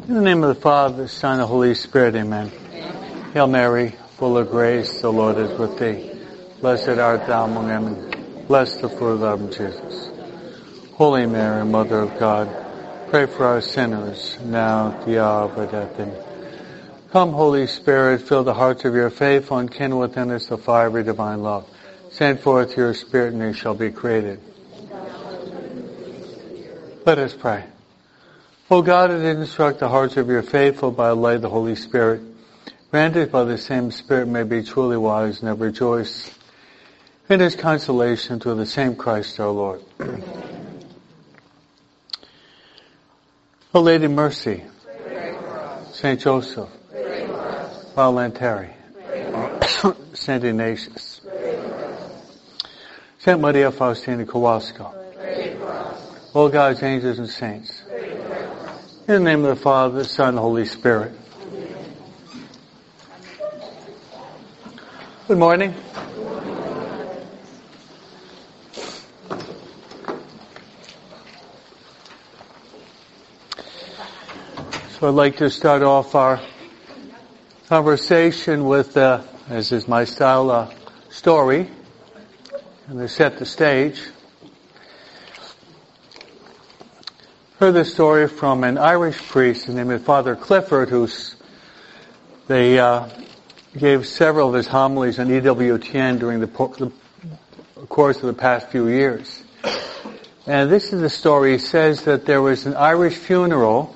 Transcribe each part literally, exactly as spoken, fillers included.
In the name of the Father, the Son, and the Holy Spirit, amen. Amen. Hail Mary, full of grace, the Lord is with thee. Blessed art thou among women. Blessed the fruit of thy womb, Jesus. Holy Mary, Mother of God, pray for our sinners, now at the hour of our death. Amen. Come, Holy Spirit, fill the hearts of your faithful and kindle within us the fire of your divine love. Send forth your Spirit, and they shall be created. Let us pray. O God, who did instruct the hearts of your faithful by the light of the Holy Spirit, granted by the same Spirit may be truly wise and ever rejoice in his consolation through the same Christ our Lord. O Lady Mercy, Saint Joseph, Voluntary, Saint Ignatius, Saint Maria Faustina Kowalska, all God's angels and saints, in the name of the Father, the Son, and the Holy Spirit. Good morning. So I'd like to start off our conversation with, uh, as is my style, a story, and to set the stage. Heard this story from an Irish priest named Father Clifford, who's they uh, gave several of his homilies on E W T N during the, po- the course of the past few years. And this is the story. He says that there was an Irish funeral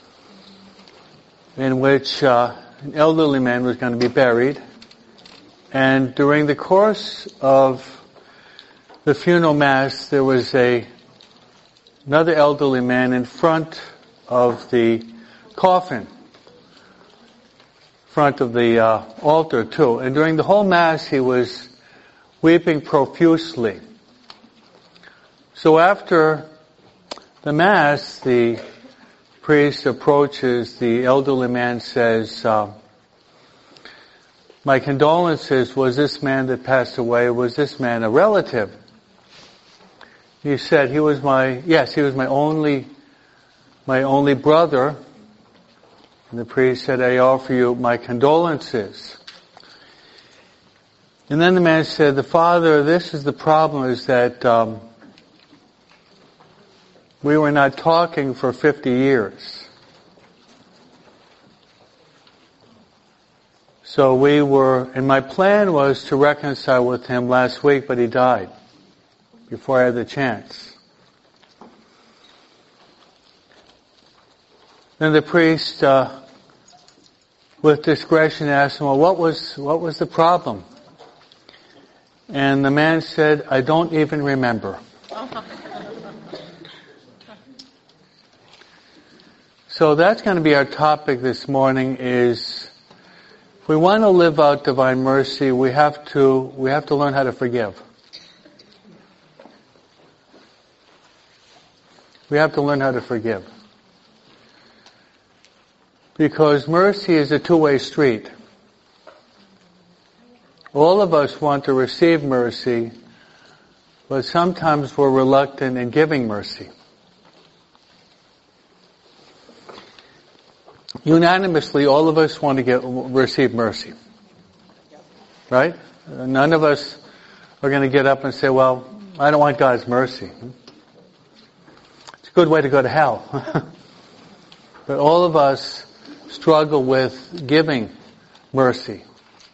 in which uh, an elderly man was going to be buried, and during the course of the funeral mass, there was a another elderly man in front of the coffin, front of the uh, altar too. And during the whole Mass, he was weeping profusely. So after the Mass, the priest approaches the elderly man, says, uh, my condolences, was this man that passed away, was this man a relative? He said, he was my, yes, he was my only, my only brother. And the priest said, I offer you my condolences. And then the man said, the Father, this is the problem, is that um, we were not talking for fifty years. So we were, and my plan was to reconcile with him last week, but he died before I had the chance. Then the priest, uh, with discretion, asked him, well, what was, what was the problem? And the man said, I don't even remember. So that's going to be our topic this morning, is if we want to live out divine mercy, we have to, we have to learn how to forgive. We have to learn how to forgive. Because mercy is a two-way street. All of us want to receive mercy, but sometimes we're reluctant in giving mercy. Unanimously, all of us want to get receive mercy. Right? None of us are going to get up and say, well, I don't want God's mercy. Good way to go to hell. But all of us struggle with giving mercy.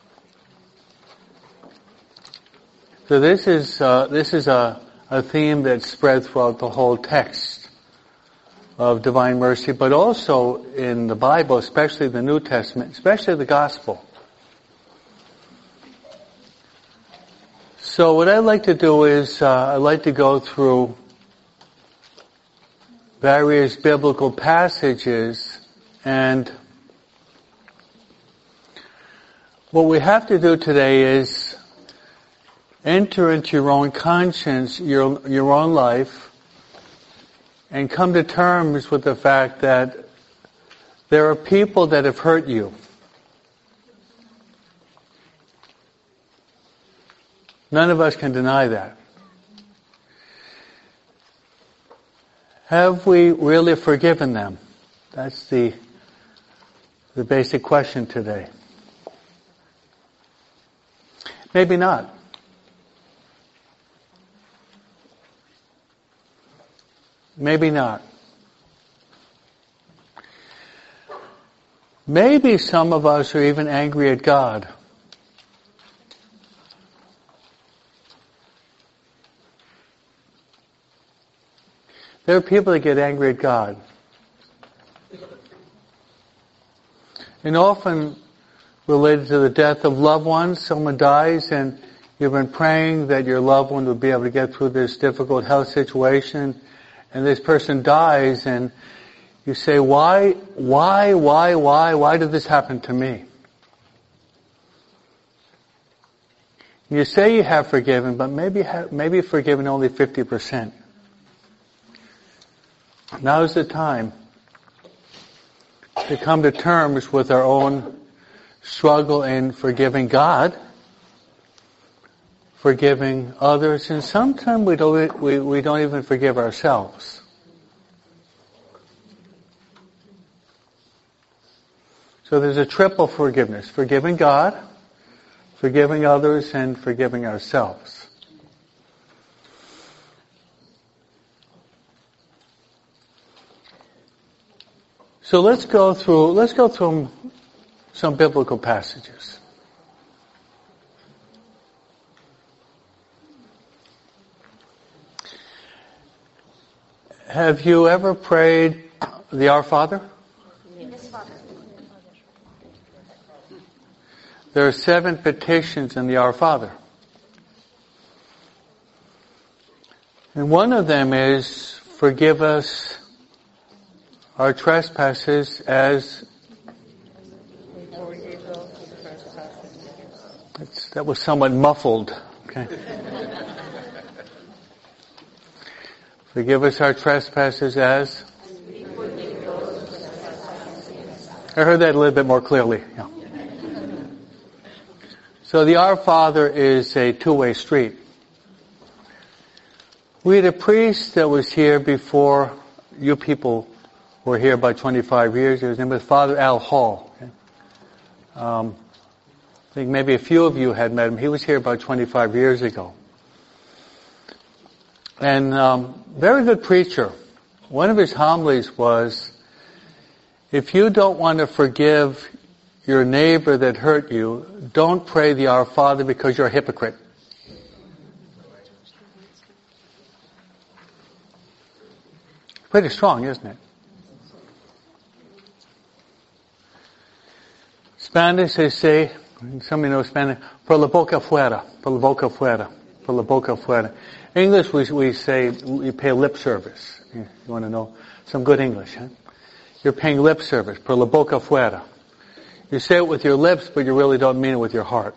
So this is uh, this is a, a theme that's spread throughout the whole text of divine mercy, but also in the Bible, especially the New Testament, especially the Gospel. So what I'd like to do is uh, I'd like to go through various biblical passages, and what we have to do today is enter into your own conscience, your your own life, and come to terms with the fact that there are people that have hurt you. None of us can deny that. Have we really forgiven them? That's the The basic question today. Maybe not. Maybe not. Maybe some of us are even angry at God. There are people that get angry at God. And often related to the death of loved ones, someone dies and you've been praying that your loved one would be able to get through this difficult health situation, and this person dies and you say, why, why, why, why, why did this happen to me? You say you have forgiven, but maybe have, maybe forgiven only fifty percent. Now's the time to come to terms with our own struggle in forgiving God, forgiving others, and sometimes we don't, we, we don't even forgive ourselves. So there's a triple forgiveness: forgiving God, forgiving others, and forgiving ourselves. So let's go through, let's go through some biblical passages. Have you ever prayed the Our Father? Yes, Father. There are seven petitions in the Our Father. And one of them is, forgive us our trespasses as... That's, that was somewhat muffled. Okay. Forgive us our trespasses as... I heard that a little bit more clearly. Yeah. So the Our Father is a two-way street. We had a priest that was here before you people were here about twenty-five years. His name was Father Al Hall. Okay? Um, I think maybe a few of you had met him. He was here about twenty-five years ago. And um, very good preacher. One of his homilies was, if you don't want to forgive your neighbor that hurt you, don't pray the Our Father because you're a hypocrite. Pretty strong, isn't it? Spanish, they say, somebody knows Spanish, por la boca fuera, por la boca fuera, por la boca fuera. English, we, we say, you pay lip service. You, you want to know some good English, huh? You're paying lip service, por la boca fuera. You say it with your lips, but you really don't mean it with your heart.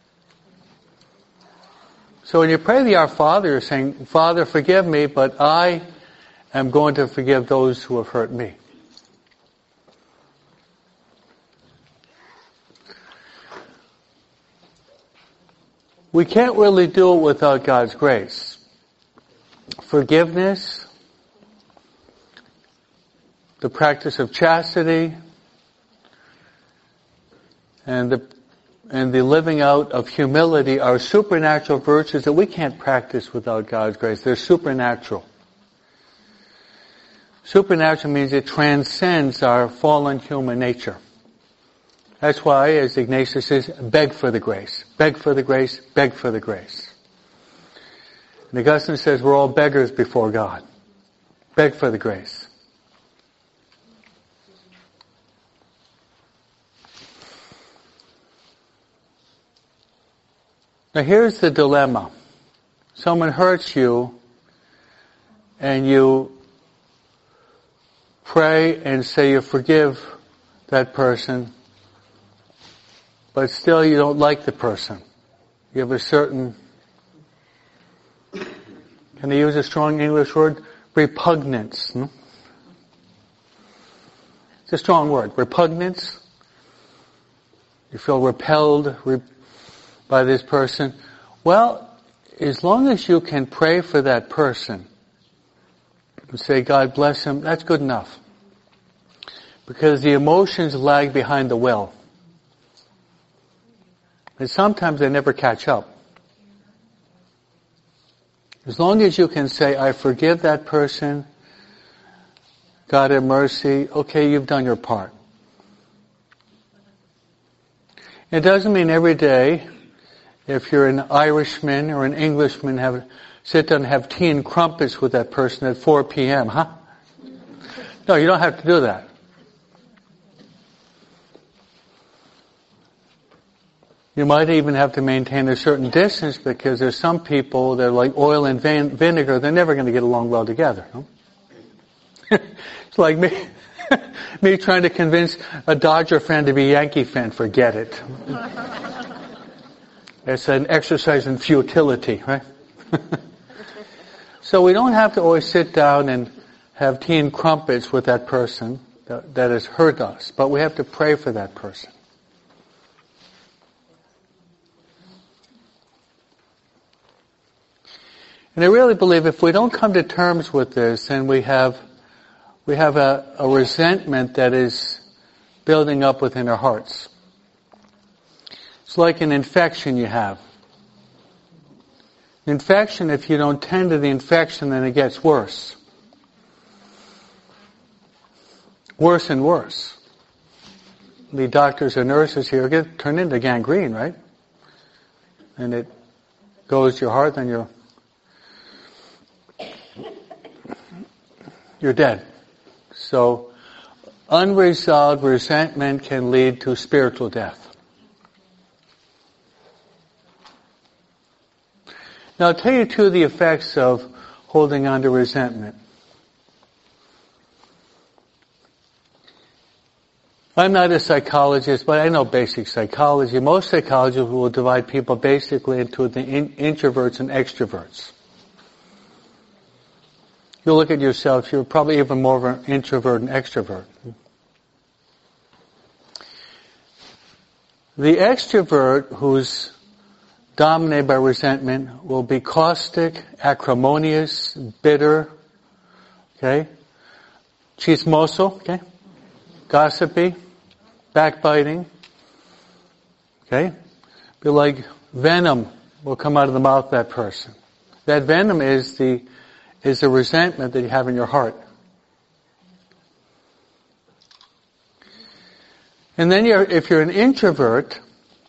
So when you pray the Our Father, you're saying, Father, forgive me, but I am going to forgive those who have hurt me. We can't really do it without God's grace. Forgiveness, the practice of chastity, and the and the living out of humility are supernatural virtues that we can't practice without God's grace. They're supernatural. Supernatural means it transcends our fallen human nature. That's why, as Ignatius says, beg for the grace. Beg for the grace, beg for the grace. And Augustine says we're all beggars before God. Beg for the grace. Now here's the dilemma. Someone hurts you and you pray and say you forgive that person, but still you don't like the person. You have a certain, can I use a strong English word? Repugnance. Hmm? It's a strong word. Repugnance. You feel repelled re- by this person. Well, as long as you can pray for that person and say, God bless him, that's good enough. Because the emotions lag behind the will. And sometimes they never catch up. As long as you can say, I forgive that person, God have mercy, okay, you've done your part. It doesn't mean every day, if you're an Irishman or an Englishman, have sit down and have tea and crumpets with that person at four p.m., huh? No, you don't have to do that. You might even have to maintain a certain distance because there's some people that are like oil and vin- vinegar, they're never going to get along well together. No? It's like me, me trying to convince a Dodger fan to be a Yankee fan. Forget it. It's an exercise in futility, right? So we don't have to always sit down and have tea and crumpets with that person that, that has hurt us, but we have to pray for that person. And I really believe if we don't come to terms with this, then we have we have a, a resentment that is building up within our hearts. It's like an infection you have. An infection, if you don't tend to the infection, then it gets worse. Worse and worse. The doctors or nurses here get turned into gangrene, right? And it goes to your heart, then you're you're dead. So, unresolved resentment can lead to spiritual death. Now, I'll tell you two of the effects of holding on to resentment. I'm not a psychologist, but I know basic psychology. Most psychologists will divide people basically into the in- introverts and extroverts. You look at yourself, you're probably even more of an introvert and extrovert. The extrovert who's dominated by resentment will be caustic, acrimonious, bitter, okay, chismoso, okay, gossipy, backbiting, okay, be like venom will come out of the mouth of that person. That venom is the is the resentment that you have in your heart. And then you're, if you're an introvert,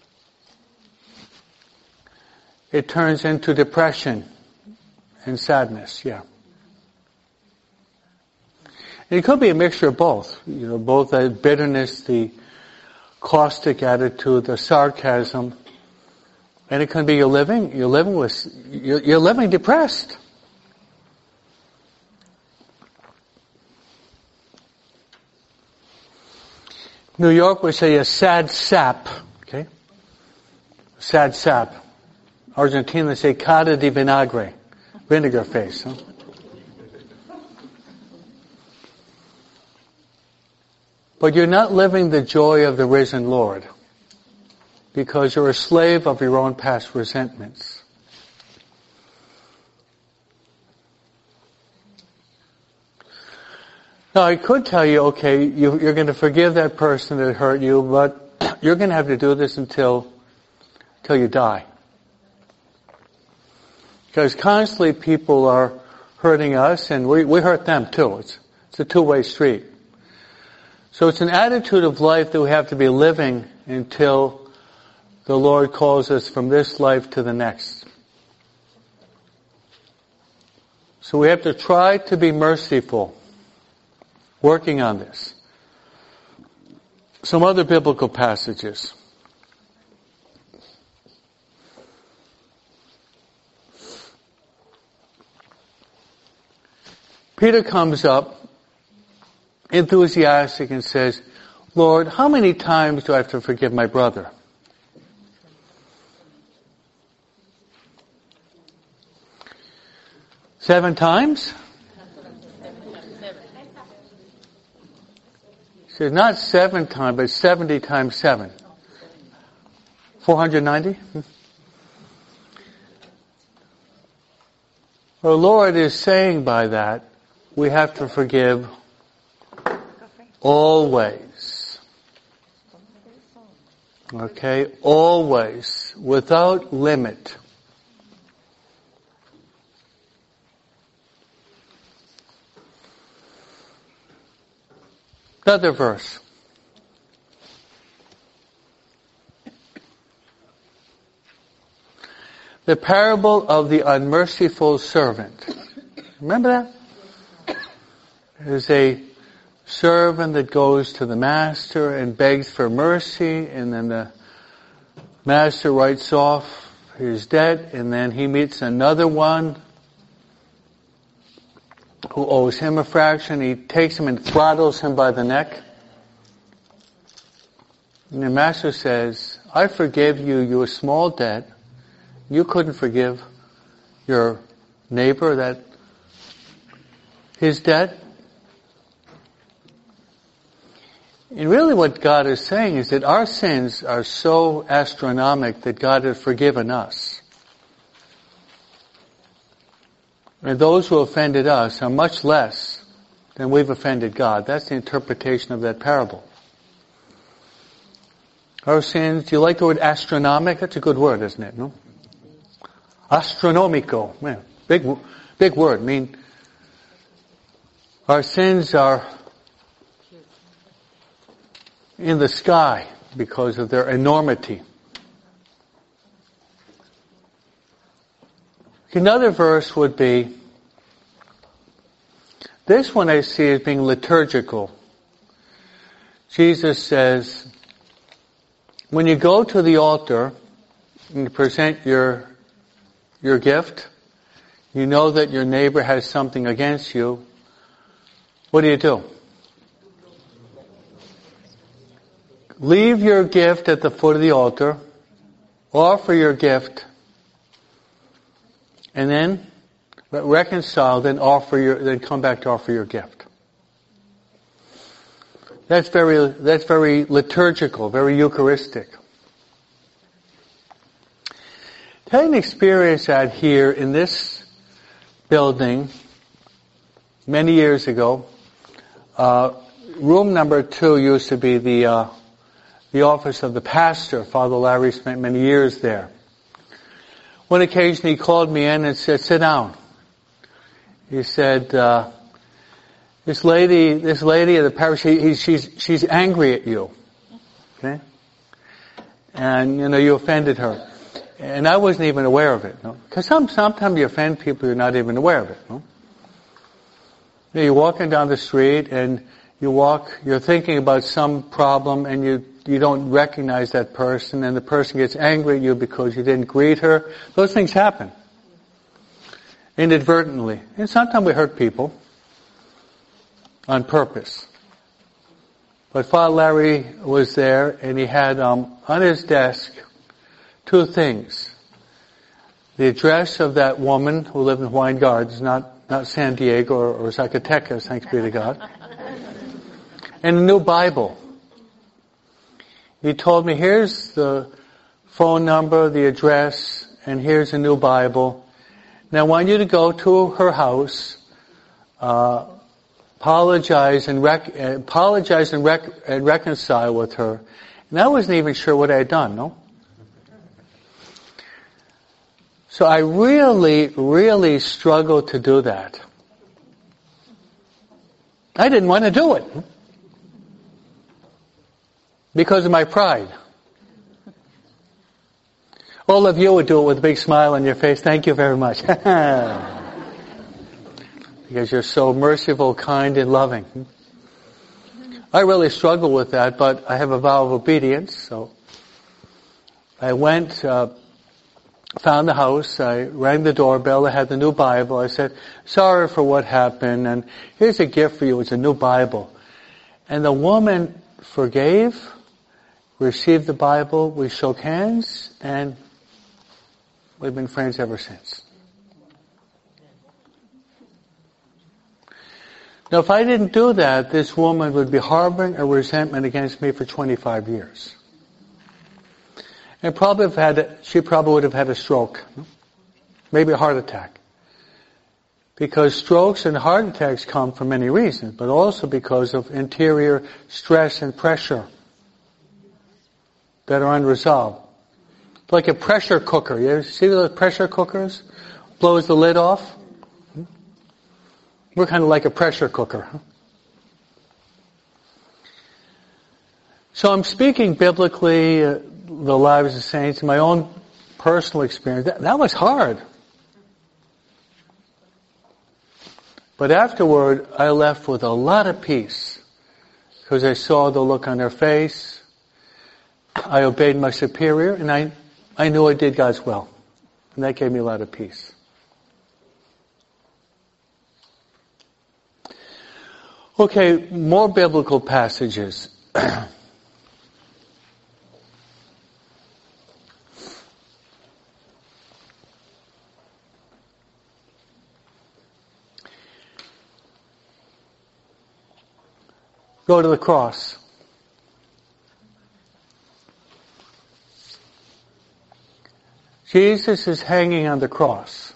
it turns into depression and sadness, yeah. And it could be a mixture of both. You know, both the bitterness, the caustic attitude, the sarcasm, and it can be you're living, you're living with, you're, you're living depressed. New York would say a sad sap, okay? Sad sap. Argentina they say cara de vinagre, vinegar face. Huh? But you're not living the joy of the risen Lord because you're a slave of your own past resentments. Now, I could tell you, okay, you, you're going to forgive that person that hurt you, but you're going to have to do this until, until you die. Because constantly people are hurting us, and we, we hurt them too. It's, it's a two-way street. So it's an attitude of life that we have to be living until the Lord calls us from this life to the next. So we have to try to be merciful. Working on this. Some other biblical passages. Peter comes up enthusiastic and says, Lord, how many times do I have to forgive my brother? Seven times? He says, not seven times, but seventy times seven. four hundred ninety? The Lord is saying by that, we have to forgive always. Okay, always, without limit. Another verse. The parable of the unmerciful servant. Remember that? There's a servant that goes to the master and begs for mercy, and then the master writes off his debt, and then he meets another one who owes him a fraction. He takes him and throttles him by the neck. And the master says, I forgave you your small debt. You couldn't forgive your neighbor that his debt. And really what God is saying is that our sins are so astronomical that God has forgiven us. And those who offended us are much less than we've offended God. That's the interpretation of that parable. Our sins, do you like the word astronomic? That's a good word, isn't it? No? Astronomico. Man, big, big word. I mean, our sins are in the sky because of their enormity. Another verse would be, this one I see as being liturgical. Jesus says, when you go to the altar and you present your your gift, you know that your neighbor has something against you, what do you do? Leave your gift at the foot of the altar, offer your gift, and then reconcile, then offer your, then come back to offer your gift. That's very, that's very liturgical, very Eucharistic. I had an experience out here in this building many years ago. Uh, room number two used to be the uh, the office of the pastor. Father Larry spent many years there. One occasion he called me in and said, sit down. He said, uh, this lady, this lady of the parish, he, he, she's, she's angry at you. Okay? And, you know, you offended her. And I wasn't even aware of it. No? Because some, sometimes you offend people you're not even aware of it. No? You know, you're walking down the street and you walk, you're thinking about some problem and you, you don't recognize that person and the person gets angry at you because you didn't greet her. Those things happen. Inadvertently. And sometimes we hurt people on purpose. But Father Larry was there and he had um, on his desk two things. The address of that woman who lived in Hawaiian Gardens, not, not San Diego or, or Zacatecas, thanks be to God. And a new Bible. He told me, here's the phone number, the address, and here's a new Bible. Now I want you to go to her house, uh, apologize and rec- apologize and, rec- and reconcile with her. And I wasn't even sure what I had done, no? So I really, really struggled to do that. I didn't want to do it. Because of my pride. All of you would do it with a big smile on your face. Thank you very much. Because you're so merciful, kind, and loving. I really struggle with that, but I have a vow of obedience. So I went, uh, found the house, I rang the doorbell, I had the new Bible. I said, sorry for what happened, and here's a gift for you. It's a new Bible. And the woman forgave, received the Bible, we shook hands, and we've been friends ever since. Now, if I didn't do that, this woman would be harboring a resentment against me for twenty-five years. And probably have had, she probably would have had a stroke. Maybe a heart attack. Because strokes and heart attacks come for many reasons, but also because of interior stress and pressure that are unresolved. It's like a pressure cooker. You ever see those pressure cookers? Blows the lid off. We're kind of like a pressure cooker. So I'm speaking biblically, uh, the lives of saints, my own personal experience. That, that was hard. But afterward, I left with a lot of peace because I saw the look on their face. I obeyed my superior, and I, I knew I did God's will. And that gave me a lot of peace. Okay, more biblical passages. Go to the cross. Jesus is hanging on the cross.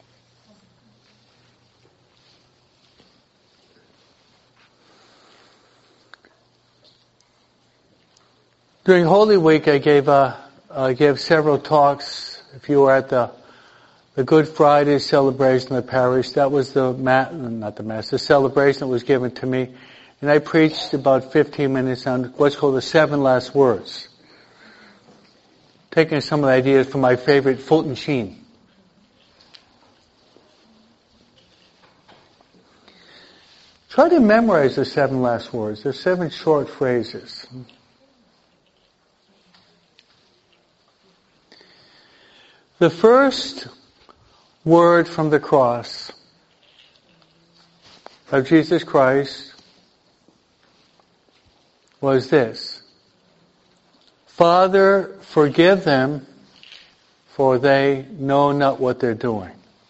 During Holy Week, I gave uh, I gave several talks. If you were at the the Good Friday celebration of the parish, that was the ma- not the mass, the celebration that was given to me. And I preached about fifteen minutes on what's called the seven last words. Taking some of the ideas from my favorite Fulton Sheen. Try to memorize the seven last words. They're seven short phrases. The first word from the cross of Jesus Christ was this: Father, forgive them, for they know not what they're doing.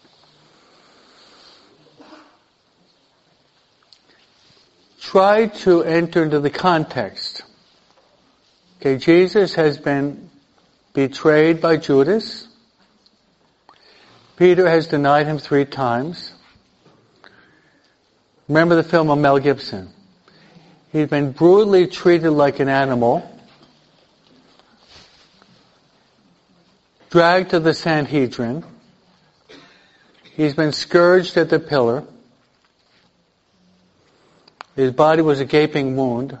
Try to enter into the context. Okay, Jesus has been betrayed by Judas. Peter has denied him three times. Remember the film of Mel Gibson. He's been brutally treated like an animal, dragged to the Sanhedrin. He's been scourged at the pillar. His body was a gaping wound.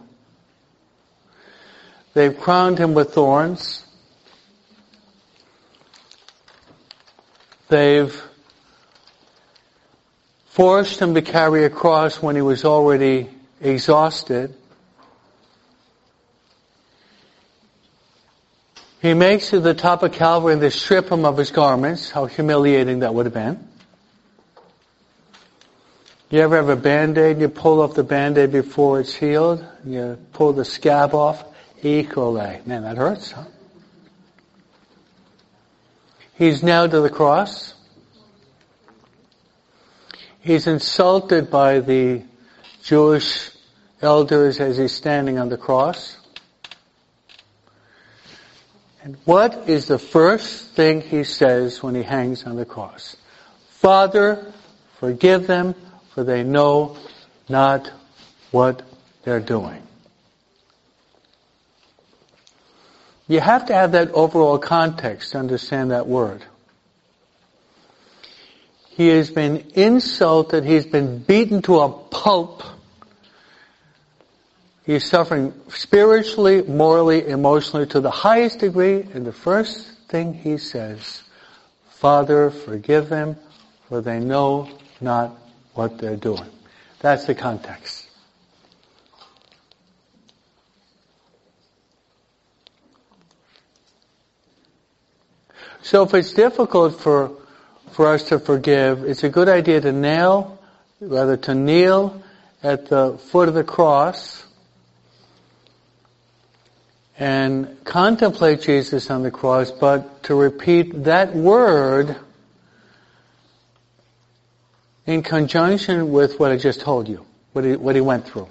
They've crowned him with thorns. They've forced him to carry a cross when he was already exhausted. He makes it to the top of Calvary and they strip him of his garments. How humiliating that would have been. You ever have a Band-Aid, you pull off the Band-Aid before it's healed, you pull the scab off, E. coli. Man, that hurts, huh? He's nailed to the cross. He's insulted by the Jewish elders as he's standing on the cross. And what is the first thing he says when he hangs on the cross? Father, forgive them, for they know not what they're doing. You have to have that overall context to understand that word. He has been insulted. He's been beaten to a pulp. He's suffering spiritually, morally, emotionally to the highest degree. And the first thing he says, Father, forgive them, for they know not what they're doing. That's the context. So if it's difficult for for us to forgive, it's a good idea to nail, rather to kneel at the foot of the cross and contemplate Jesus on the cross, but to repeat that word in conjunction with what I just told you, what he, what he went through.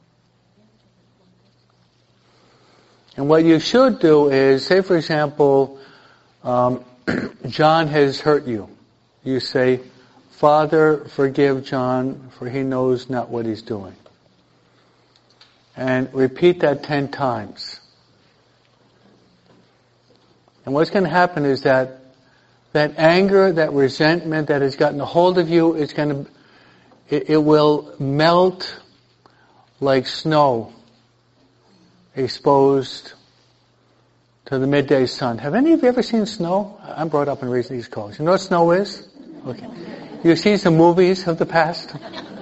And what you should do is, say for example, um, John has hurt you. You say, Father, forgive John, for he knows not what he's doing. And repeat that ten times. And what's going to happen is that that anger, that resentment that has gotten a hold of you, is going to, it, it will melt like snow exposed to the midday sun. Have any of you ever seen snow? I'm brought up in the East Coast. You know what snow is? Okay. You've seen some movies of the past?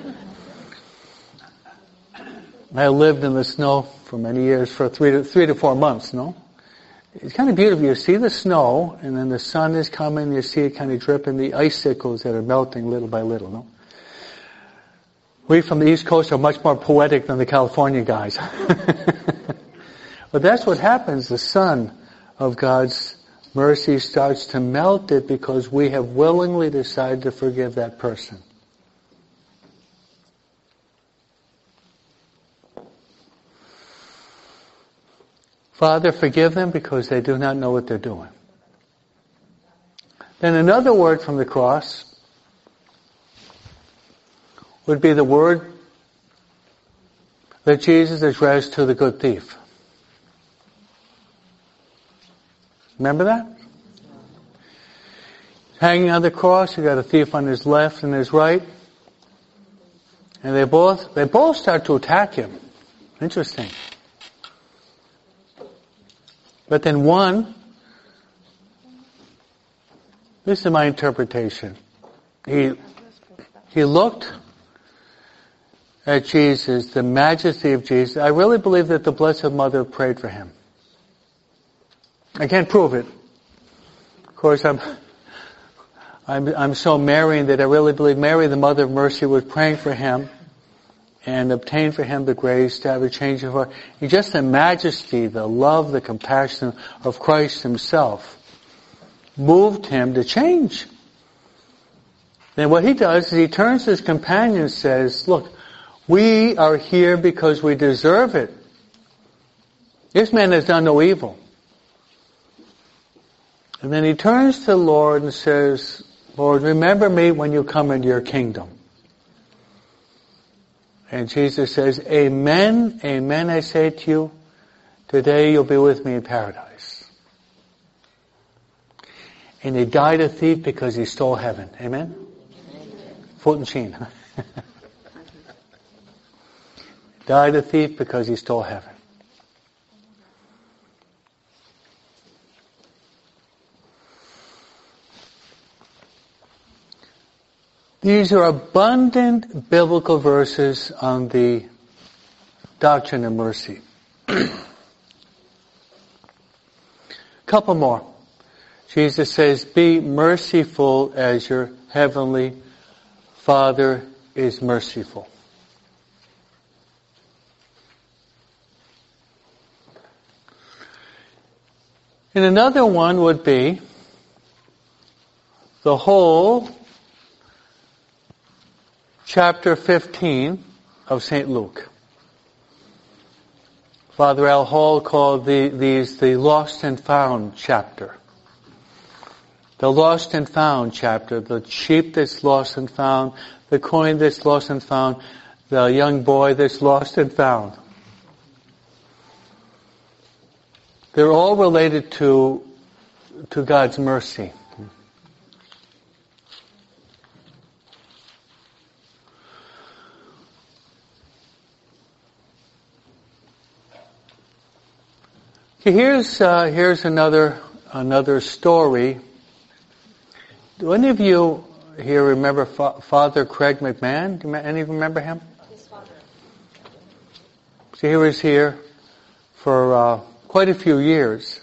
I lived in the snow for many years, for three to, three to four months, no? It's kind of beautiful. You see the snow, and then the sun is coming, you see it kind of dripping, the icicles that are melting little by little, no? We from the East Coast are much more poetic than the California guys. But that's what happens. The sun of God's mercy starts to melt it because we have willingly decided to forgive that person. Father, forgive them because they do not know what they're doing. Then another word from the cross would be the word that Jesus addressed to the good thief. Remember that? Hanging on the cross, you got a thief on his left and his right. And they both, they both start to attack him. Interesting. But then one, this is my interpretation. He, he looked at Jesus, the majesty of Jesus. I really believe that the Blessed Mother prayed for him. I can't prove it. Of course, I'm, I'm, I'm so Marian that I really believe Mary, the Mother of Mercy, was praying for him and obtained for him the grace to have a change of heart. And just the majesty, the love, the compassion of Christ himself moved him to change. Then what he does is he turns to his companion and says, look, we are here because we deserve it. This man has done no evil. And then he turns to the Lord and says, Lord, remember me when you come into your kingdom. And Jesus says, Amen, amen, I say to you, today you'll be with me in paradise. And he died a thief because he stole heaven. Amen? Foot and sheen. Died a thief because he stole heaven. These are abundant biblical verses on the doctrine of mercy. Couple more. Jesus says, be merciful as your heavenly Father is merciful. And another one would be the whole chapter fifteen of Saint Luke. Father Al Hall called the, these the lost and found chapter. The lost and found chapter. The sheep that's lost and found. The coin that's lost and found. The young boy that's lost and found. They're all related to, to God's mercy. Here's uh, here's another another story. Do any of you here remember Fa- Father Craig McMahon? Do any of you remember him? His father. So he was here for uh, quite a few years,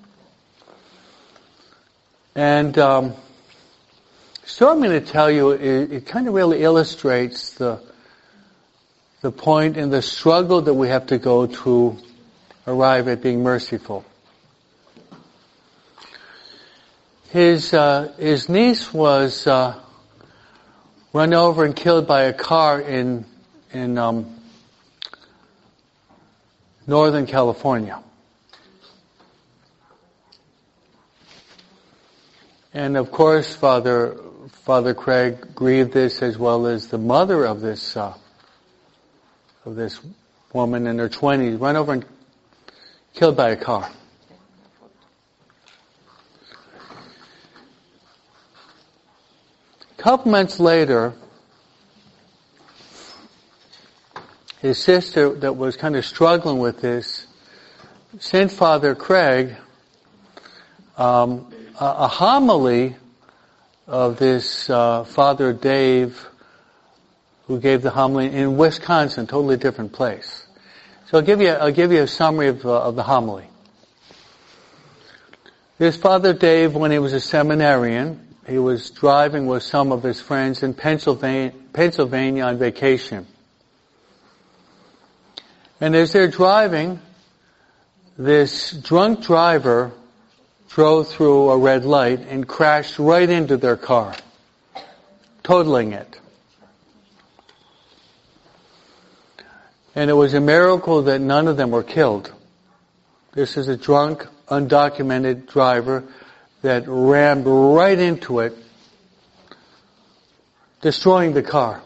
and um, the story I'm going to tell you it, it kind of really illustrates the the point and the struggle that we have to go to arrive at being merciful. His uh, his niece was uh, run over and killed by a car in in um, Northern California, And of course, Father Father Craig grieved this, as well as the mother of this uh, of this woman in her twenties, run over and killed by a car. A couple months later, his sister, that was kind of struggling with this, sent Father Craig um, a, a homily of this uh, Father Dave, who gave the homily in Wisconsin, totally different place. So I'll give you I'll give you a summary of, uh, of the homily. This Father Dave, when he was a seminarian, he was driving with some of his friends in Pennsylvania, Pennsylvania on vacation. And as they're driving, this drunk driver drove through a red light and crashed right into their car, totaling it. And it was a miracle that none of them were killed. This is a drunk, undocumented driver that rammed right into it, destroying the car.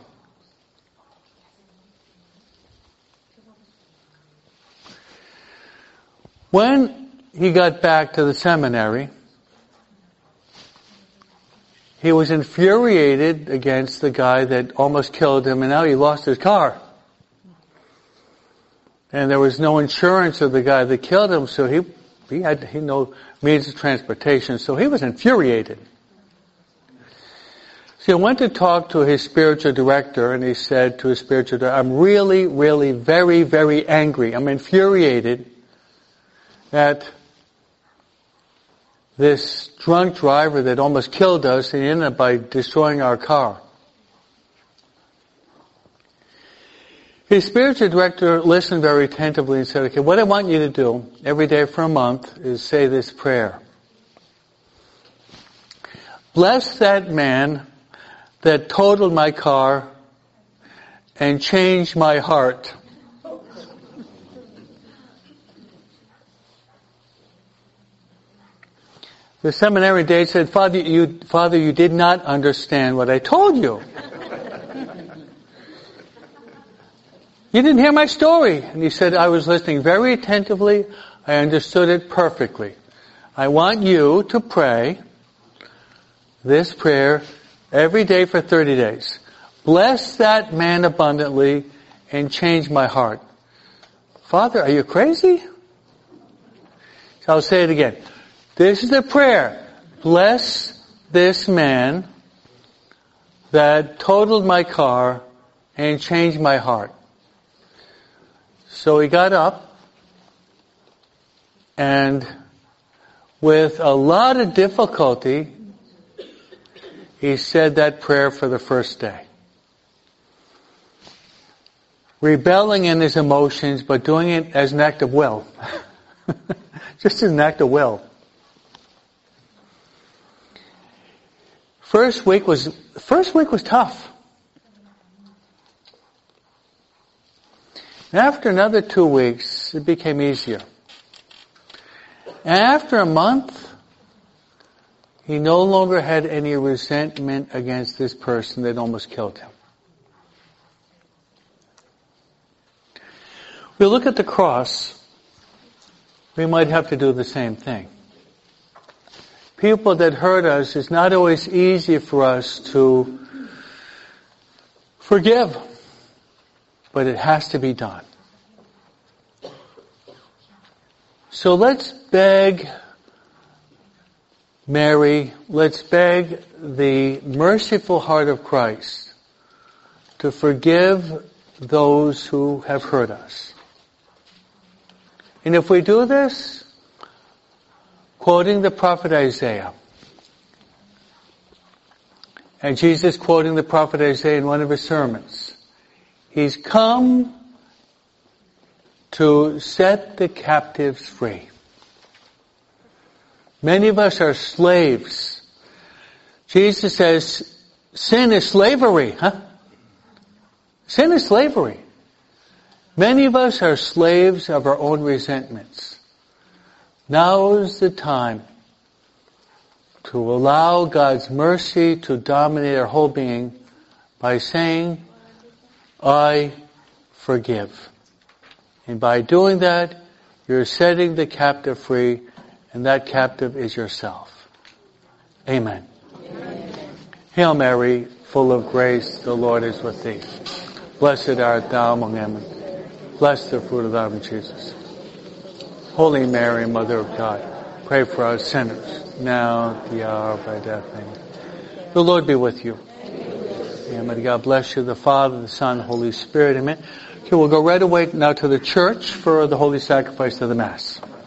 When he got back to the seminary, he was infuriated against the guy that almost killed him, and now he lost his car. And there was no insurance of the guy that killed him, so he he had he no means of transportation, so he was infuriated. So he went to talk to his spiritual director, and he said to his spiritual director, "I'm really, really, very, very angry. I'm infuriated that this drunk driver that almost killed us, and he ended up by destroying our car." His spiritual director listened very attentively and said, "Okay, what I want you to do every day for a month is say this prayer. Bless that man that totaled my car and changed my heart." The seminary date said, Father, you, Father, you did not understand what I told you. You didn't hear my story. And he said, I was listening very attentively. I understood it perfectly. I want you to pray this prayer every day for thirty days. Bless that man abundantly and change my heart. Father, are you crazy? So I'll say it again. This is the prayer. Bless this man that totaled my car and changed my heart. So he got up, and with a lot of difficulty, he said that prayer for the first day. Rebelling in his emotions, but doing it as an act of will. Just as an act of will. First week was, first week was tough. After another two weeks, it became easier. And after a month, he no longer had any resentment against this person that almost killed him. We look at the cross, we might have to do the same thing. People that hurt us, it's not always easy for us to forgive. But it has to be done. So let's beg Mary, let's beg the merciful heart of Christ to forgive those who have hurt us. And if we do this, quoting the prophet Isaiah, and Jesus quoting the prophet Isaiah in one of his sermons, He's come to set the captives free. Many of us are slaves. Jesus says, sin is slavery, huh? Sin is slavery. Many of us are slaves of our own resentments. Now is the time to allow God's mercy to dominate our whole being by saying, I forgive. And by doing that, you're setting the captive free, and that captive is yourself. Amen. Amen. Hail Mary, full of grace, the Lord is with thee. Blessed art thou among women. Blessed the fruit of thy womb, Jesus. Holy Mary, Mother of God, pray for us sinners, now at the hour of our death. Amen. The Lord be with you. Amen. May God bless you, the Father, the Son, the Holy Spirit. Amen. Okay, we'll go right away now to the church for the holy sacrifice of the Mass.